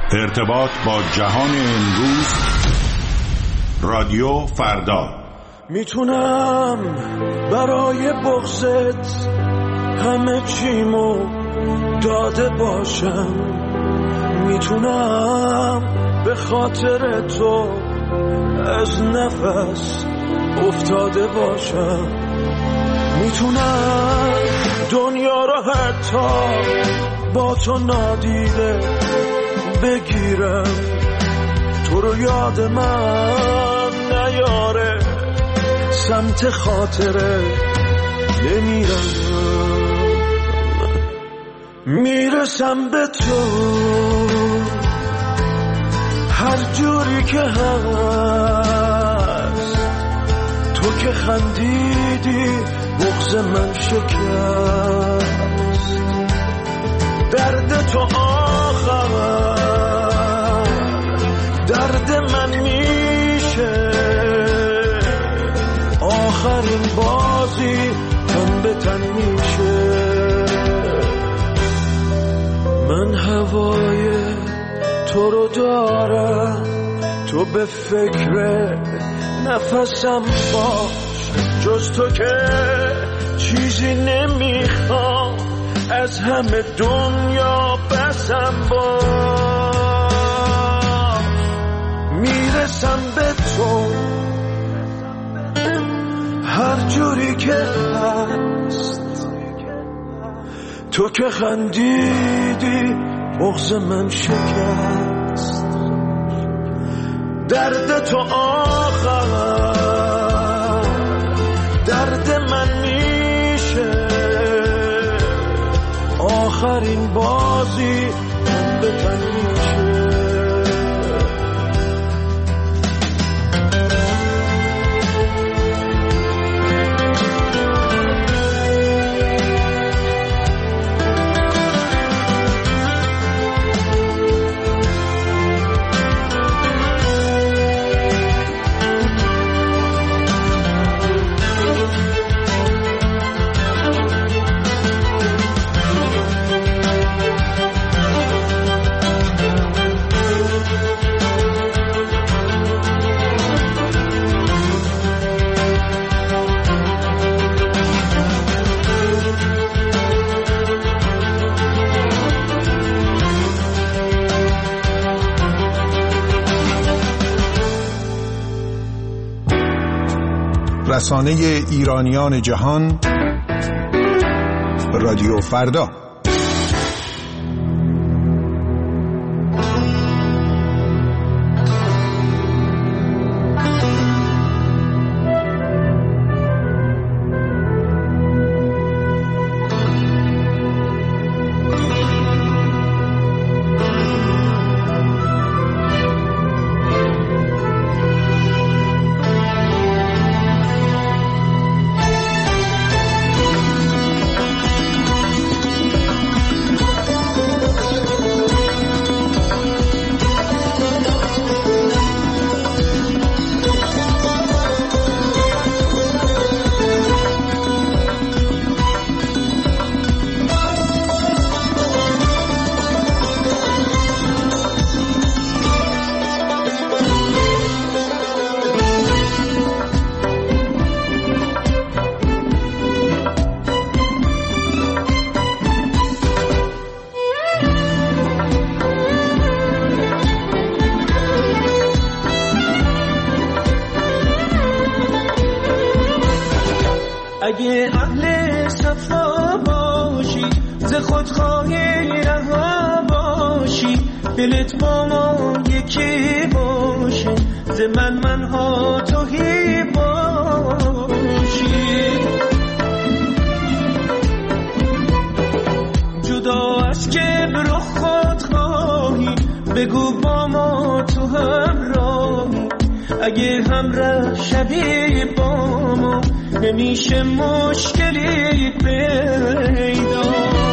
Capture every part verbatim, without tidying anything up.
ارتباط با جهان امروز، رادیو فردا. میتونم برای بغضت همه چیمو داده باشم، میتونم به خاطر تو از نفس افتاده باشم، میتونم دنیا رو حتی با تو نادیده بگیرم، تو رو یاد من نیاره، سمت خاطره نمیرم، میرسم به تو هر جوری که هست، تو که خندیدی بغض من شکست، درد تو آخر درد من میشه، آخرین بازی تن به تن میشه، من هوای تو رو دارم، تو به فکر نفسم باش، جز تو که چیزی نمیخوام، از همه دنیا بسم باش، میرسم به تو هر جوری که هست، تو که خندیدی بغض من شکست، درد تو آخر درد من میشه، آخرین بازی تن به تن میشه. رسانه ایرانیان جهان، رادیو فردا. اگه اهل صفا باشی، ز خودخواهی رها باشی، دلت با ما یکی باشه، ز من منها توهی باشی، جدا از کبر و خودخواهی، بگو با ما تو همراهی، اگه همراه شبی با ما، نمیشه مشکلی پیدا.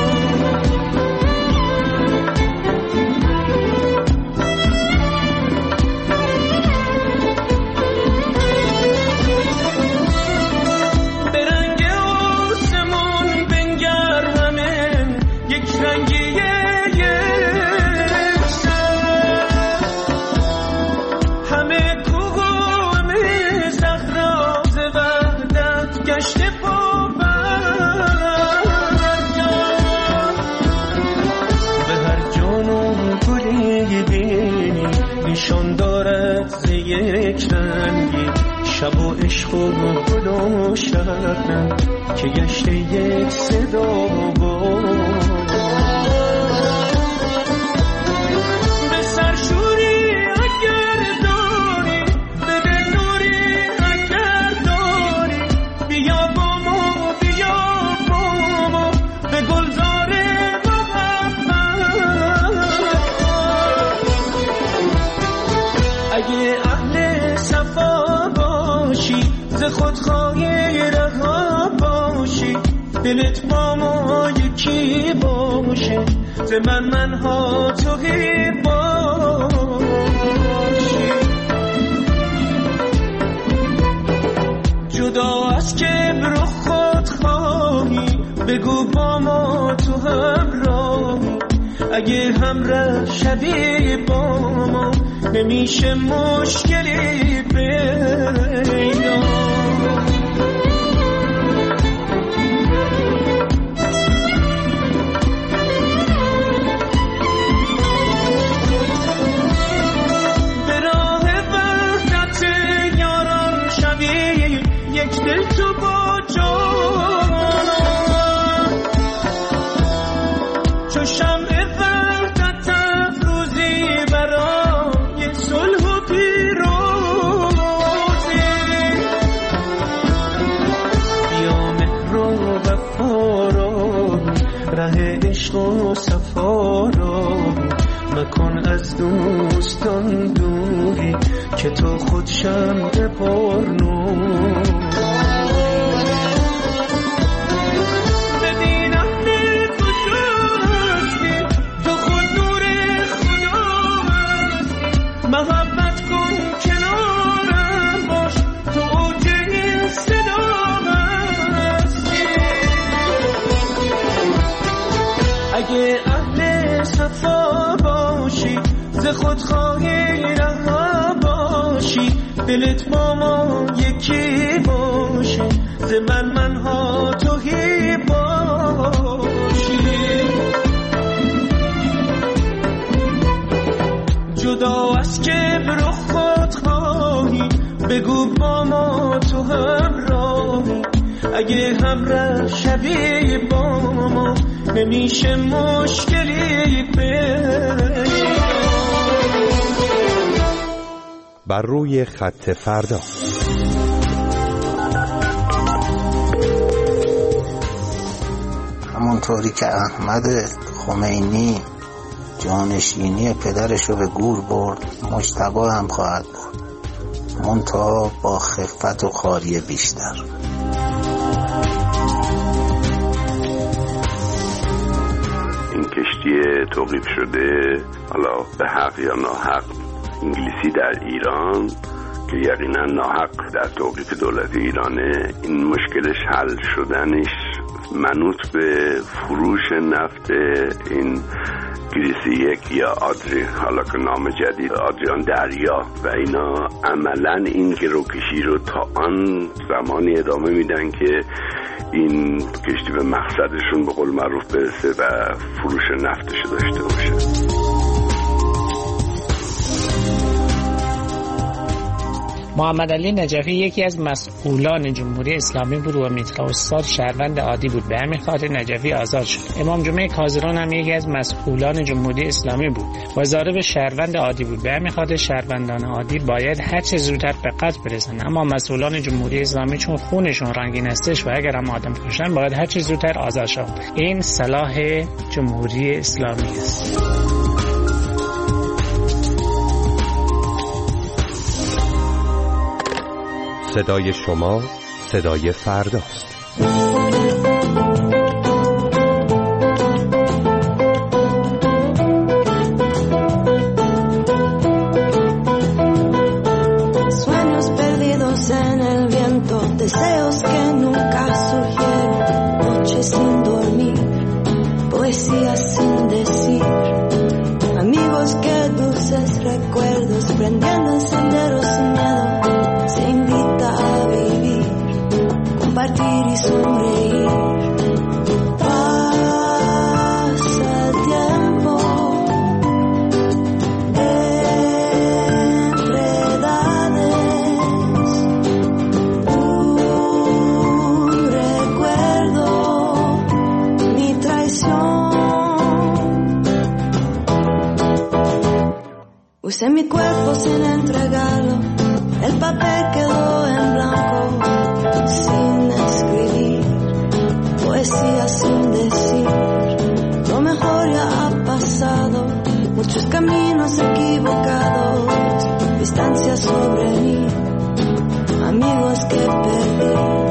به رنگ آسمون بنگر همه یک رنگی یک سر، یک رنگی، شب و عشق و گل و شبنم که گشته یک صدا بود. به سرشوری اگر داری، به دل نوری اگر داری، بیا با ما بیا با ما به گلزار محبت. اگه اهل صفا باشی، ز خودخواهی رها باشی، دلت با ما یکی باشه، ز من منها توهی باشی. جدا از کبر و خودخواهی، بگو با ما تو همراهی. اگه همراه شوی با ما، نمیشه مشکلی پیدا. به راه وحدت یاران شوی، یک دل تو با جان، چو شمع وحدت افروزی برای صلح و پیروزی. بیا مهر و وفا را، ره عشق و صفا را، مکن از دوستان دوری، که تو خود شمع پرنوری. بدین اهل کجاستی، تو خود نور خدا هستی. محبت کن کنارم باش، تو اوج این صدا هستی. اگه اهل صفا باشی، ز خودخواهی رها باشی، دلت با ما یکی باشه، ز من منها توهی باشی. جدا از کبر و خودخواهی، بگو با ما تو همراهی. اگه همراه شوی با ما، نمیشه مشکلی پیدا. بر روی خط فردا. همونطوری که احمد خمینی جانشینی پدرش رو به گور برد، مجتبی هم خواهد برد، منتها با خفت و خواری بیشتر. این کشتی توقیف شده، حالا به حق یا ناحق، انگلیسی در ایران که یقینا ناحق در توقیف دولت ایرانه، این مشکلش حل شدنش منوط به فروش نفت این گریسی یک یا آدری، حالا که نام جدید آدریان دریا، و اینا عملا این گروکشی رو تا آن زمانی ادامه میدن که این کشتی به مقصدشون به قول معروف برسه و فروش نفتش داشته باشه. محمد علی نجفی یکی از مسئولان جمهوری اسلامی بود و میترا استاد شهروند عادی بود. به همین خاطر نجفی آزاد شد. امام جمعه کازران هم یکی از مسئولان جمهوری اسلامی بود و ضارب شهروند عادی بود. به همین خاطر شهروندان عادی باید هر چه زودتر به قتل برسن، اما مسئولان جمهوری اسلامی چون خونشون رنگین هستش و اگر هم آدم کشن باید هر چه زودتر آزاد شوند. این صلاح جمهوری اسلامی است. صدای شما صدای فرداست. Sueños perdidos en el viento, deseos que nunca surgieron, noches sin dormir, poesías sin decir, amigos que dulces recuerdos, prendiendo senderos sin miedo. Se invita a vivir, compartir y sonreír. Pasa el tiempo, enredar. Usé mi cuerpo sin entregarlo, el papel quedó en blanco, sin escribir, poesía sin decir, lo mejor ya ha pasado, muchos caminos equivocados, distancia sobre mí, amigos que perdí.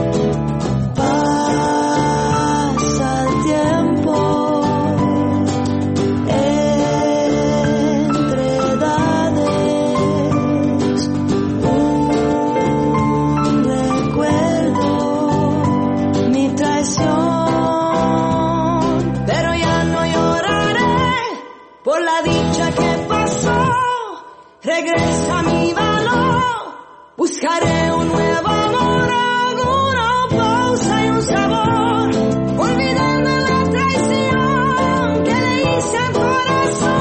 Pasa el tiempo entre edades, un recuerdo, mi traición, pero ya no lloraré por la dicha que pasó. Regresa mi valor, buscaré un nuevo amor, alguna pausa y un sabor, olvidando la traición que le hice al corazón.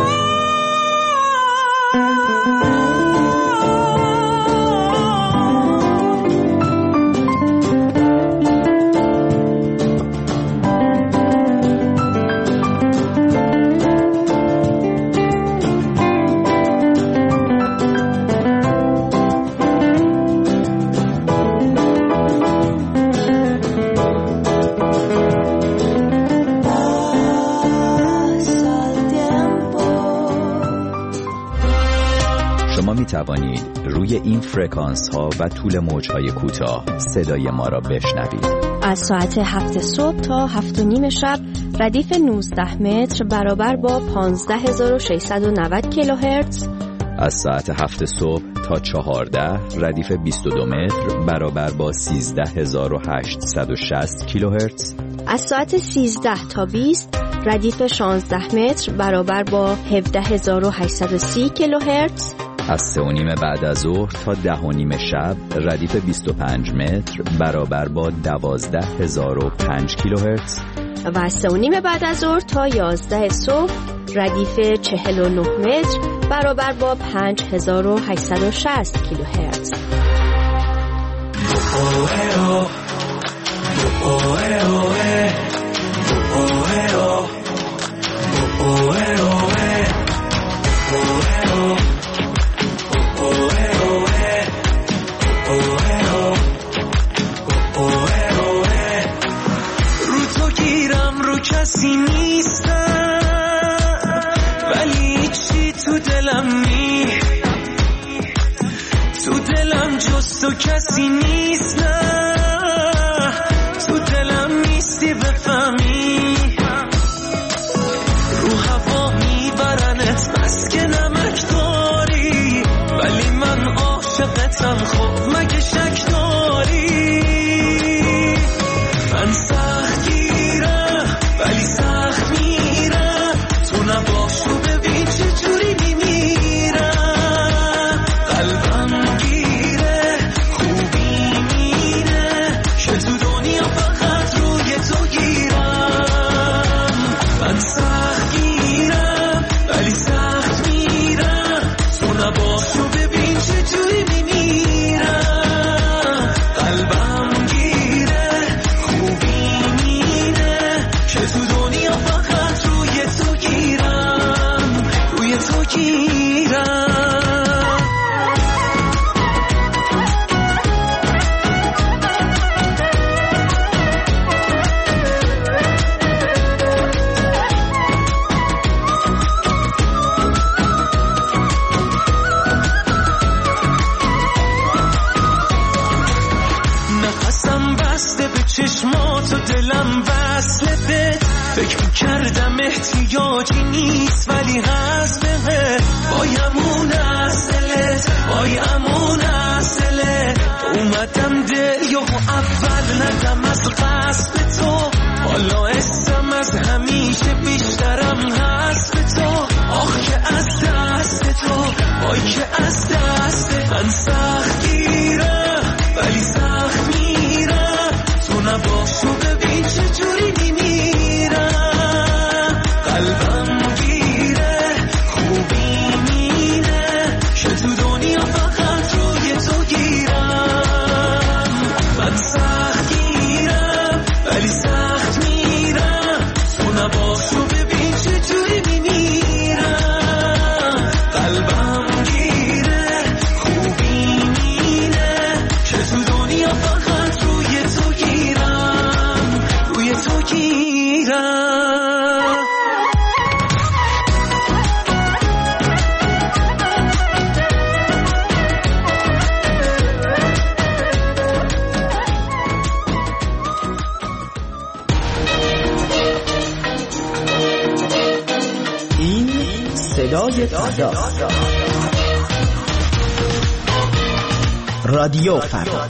می توانید روی این فرکانس ها و طول موج های کوتاه صدای ما را بشنوید. از ساعت هفت صبح تا هفت و نیم شب ردیف نوزده متر برابر با پانزده هزار و ششصد و نود کیلوهرتز. از ساعت هفت صبح تا چهارده ردیف بیست و دو متر برابر با سیزده هزار و هشتصد و شصت کیلوهرتز. از ساعت سیزده تا بیست ردیف شانزده متر برابر با هفده هزار و هشتصد و سی کیلوهرتز. از سه و نیم بعد از ظهر تا ده و نیم شب ردیف بیست و پنج متر برابر با دوازده هزار و پنج کیلوهرتز. و از سه و نیم بعد از ظهر تا یازده صبح ردیف چهل و نه متر برابر با پنج هزار و هشتصد و شصت کیلوهرتز. کسی نیستم ولی چی تو دلم نی تو دلم جز تو کسی نیست نه تو دلم نیستی بفهمی رو هوا میبرنت بس که نمک داری ولی من عاشقتم خب مگه شک داری من سخت گیرم ولی سخت میرم تو نباشو ببین چجوری میمیرم قلبم گیره خوبی میره که تو دنیا فقط روی تو گیرم من سخت گیرم ولی سخت میرم تو نباشو ببین چجوری میمیرم قلبم گیره خوبی میره که تو دنیا فقط روی تو گیرم روی تو گیرم نفسم بسته به چشمات و دلم وصله به فکر کردم احتیاجی نیست ولی هست به بایمون اصلت بایمون اصلت اومدم دل یه اول ندم از قصد تو حالا اسم از همیشه بیشترم هست به تو آخ که از دست تو وای که از دست من سخت گیرم ولی سخت میرم تو نباشو ببین چجوری میمیرم قلبم گیره خوبی میره که تو دنیا فقط روی تو گیرم من سخت گیرم ولی سخت میرم تو نباشو ببین چجوری میمیرم قلبم گیره فردا. رادیو فردا.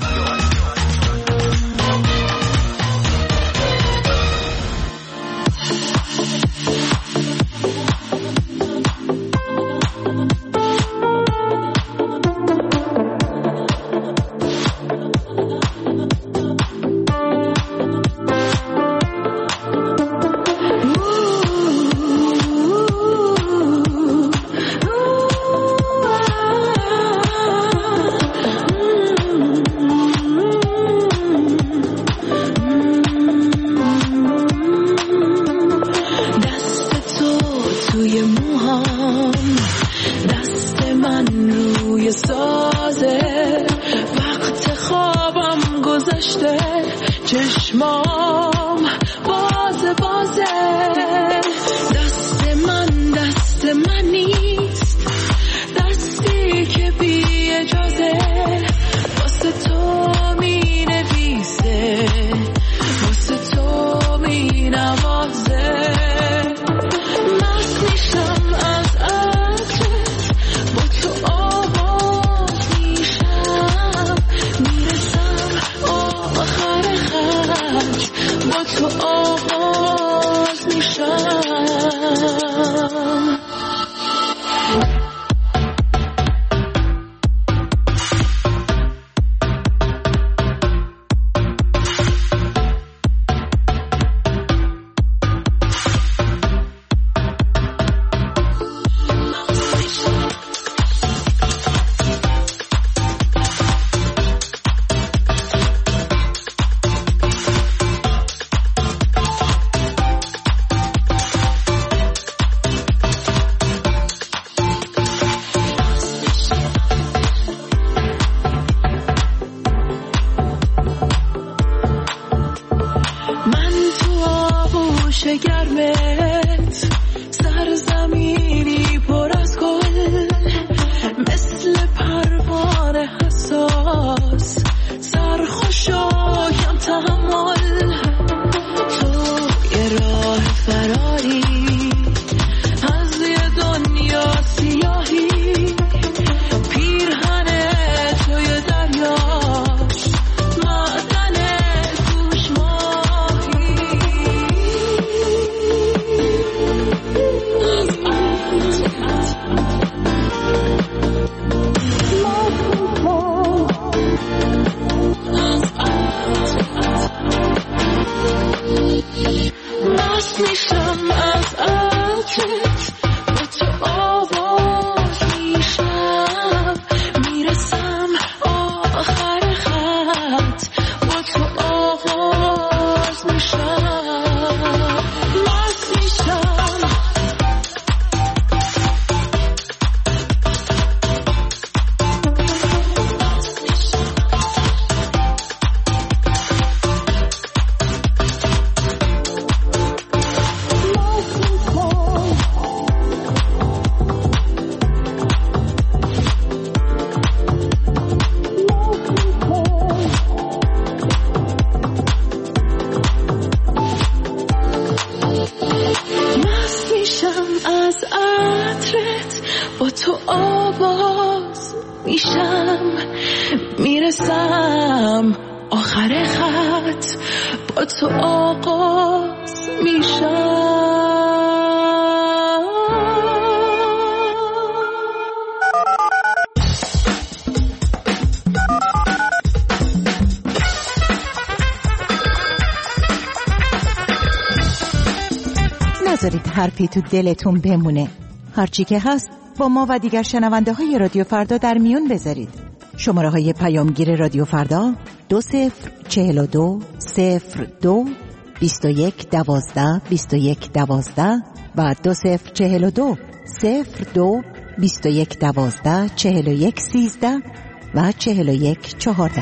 نذارید حرفی تو دلتون بمونه. هرچی که هست با ما و دیگر شنونده های رادیو فردا در میون بذارید. شماره های پیامگیر رادیو فردا دو صفر چهل و دو صفر دو بیست و یک دوازده بیست و یک دوازده و دو صفر چهل و دو صفر دو بیست و یک دوازده چهل و یک سیزده و چهل و یک چهارده.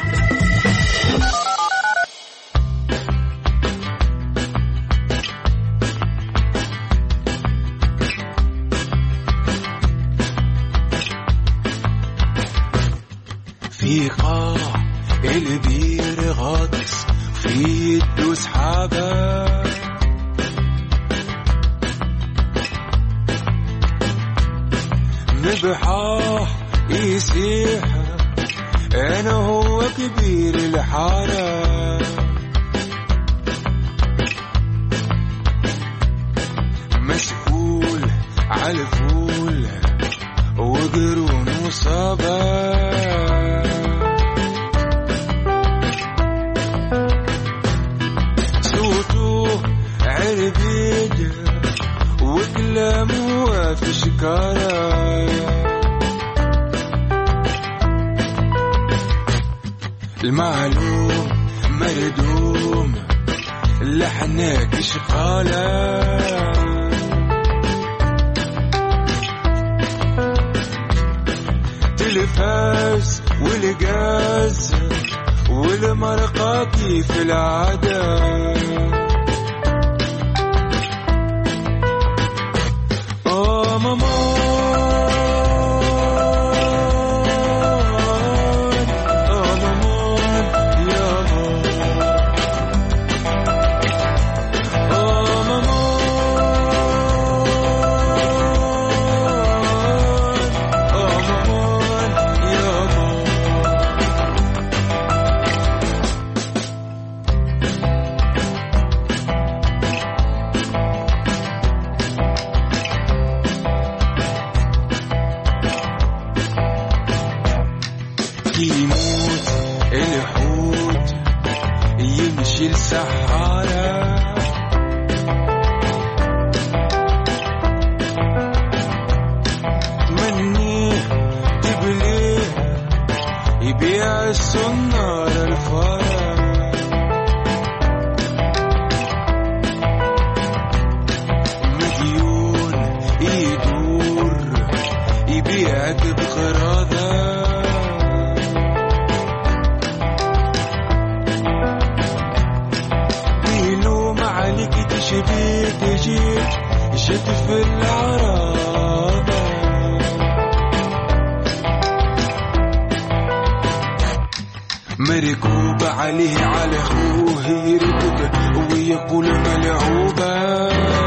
في قاع البير غاطس في الدوس حباب نبحاه يسيح أنا هو كبير الحارة مسؤول عالفول وقرون وصبا صوته عربيد وكلامه في شكارة المعلوم مردوم لحنك شقالة تلفاز والقاز والمرقة كيف العادة آه ماما يموت الحوت يمشي السحارة منيه تبليه يبيع السنار الفارة مديون يدور يبيعك بغراضة شبيت جيت جيت في العرابة مركوب عليه على أخوه يركض ويقول ملعوبة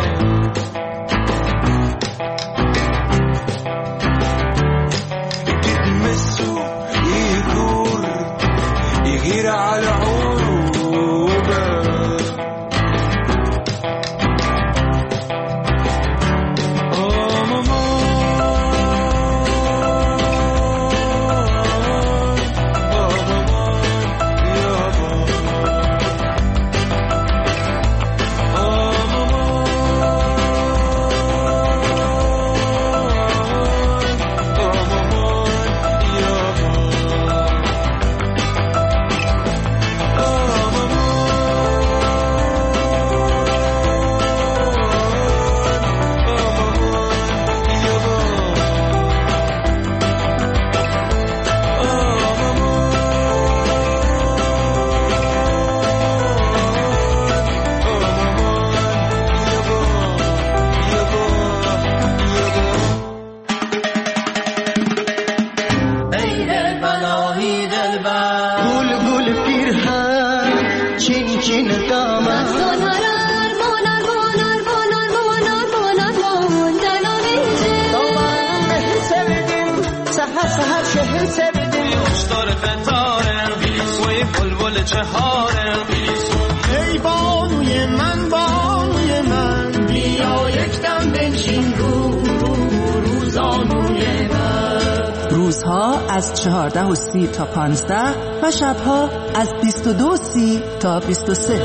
تتمسه يدور يغير على عروبة ای بانوی من بانوی من بیا یک دم بنشین رو روزانوی من. روزها از چهارده و سی تا پانزده و شبها از بیست و دو و سی تا بیست و سه.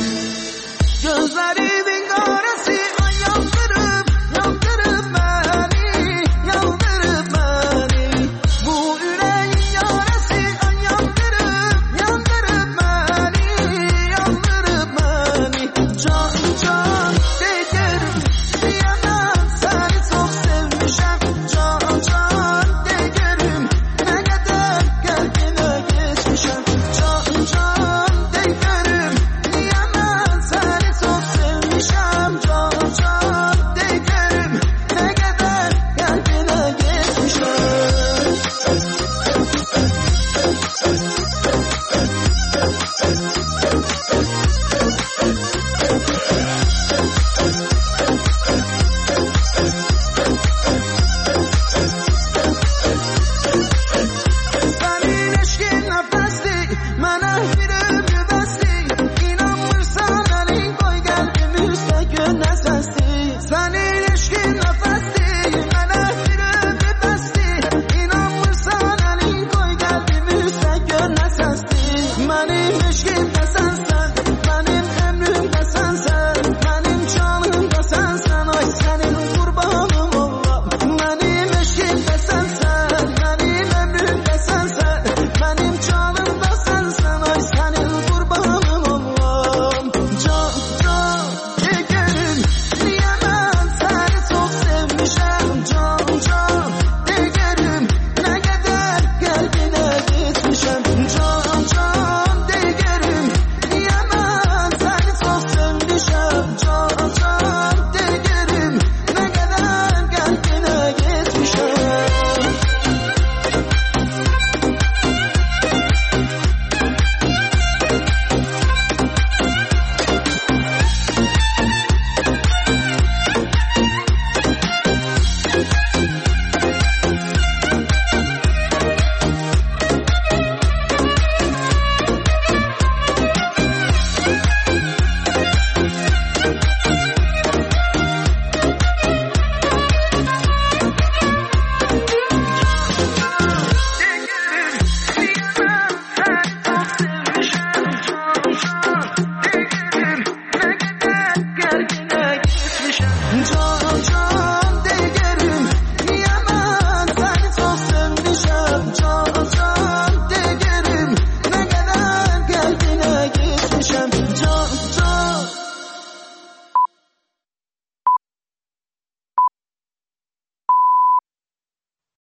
gözleri bingaresi ay yandırıp yandırıp beni yandırıp beni bu yüreğin yarası ay yandırıp yandırıp beni yandırıp beni can can derim diyemem seni çok sevmişim can can derim ne kadar kalbine geçmişim can can derim diyemem seni çok sevmişim can can derim ne kadar kalbine geçmişim. عشق